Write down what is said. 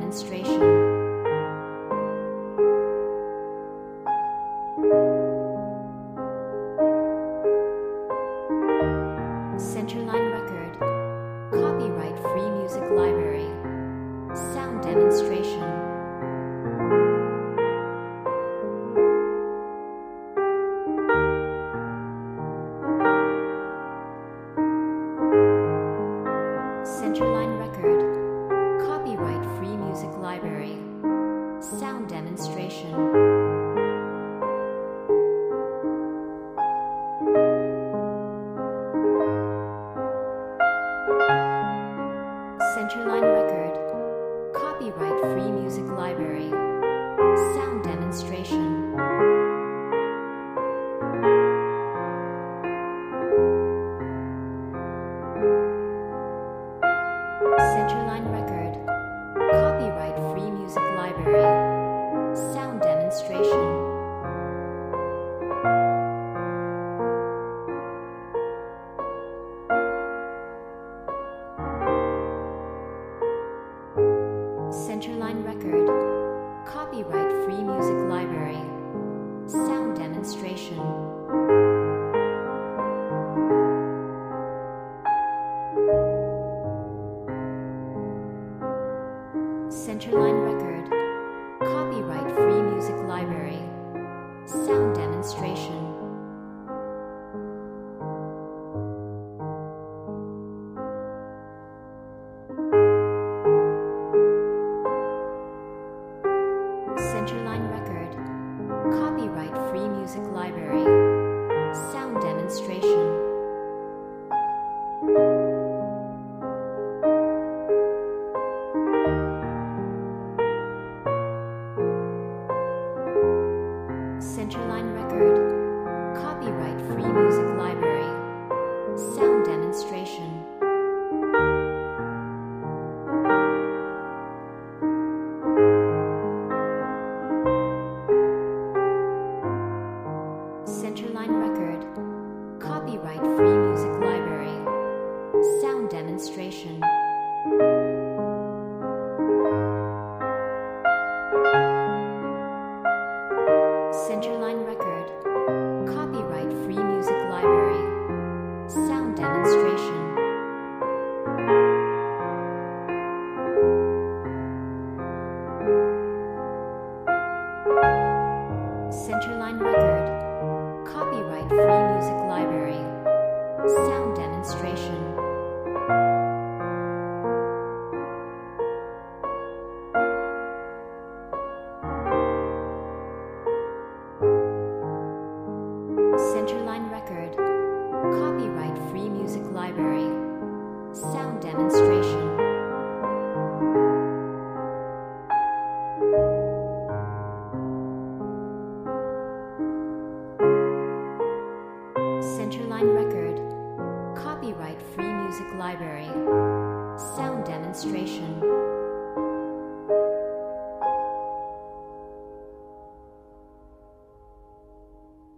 demonstration. Centerline Record. Copyright Free Music Library. Sound demonstration. Centerline Record. Copyright Free Music Library. Sound demonstration. Centerline Record. Copyright Free Music Library. Sound demonstration. Centerline Record. Copyright Free Music Library. Sound demonstration. Centerline Record. Copyright Free Music Library. Sound demonstration. Centerline Record. Copyright Free Music Library. Sound demonstration. Centerline Record. Copyright Free Music Library. Sound demonstration. Centerline Record. Copyright Free Music Library. Sound demonstration. Centerline Record. Copyright Free Music Library. Sound demonstration. Centerline Record. Copyright Free Music Library. Sound demonstration. Centerline Record. Copyright Free Music Library. Sound demonstration. Centerline Record. Copyright Free Music Library. Sound demonstration. Centerline Record. Copyright Free Music Library. Sound demonstration.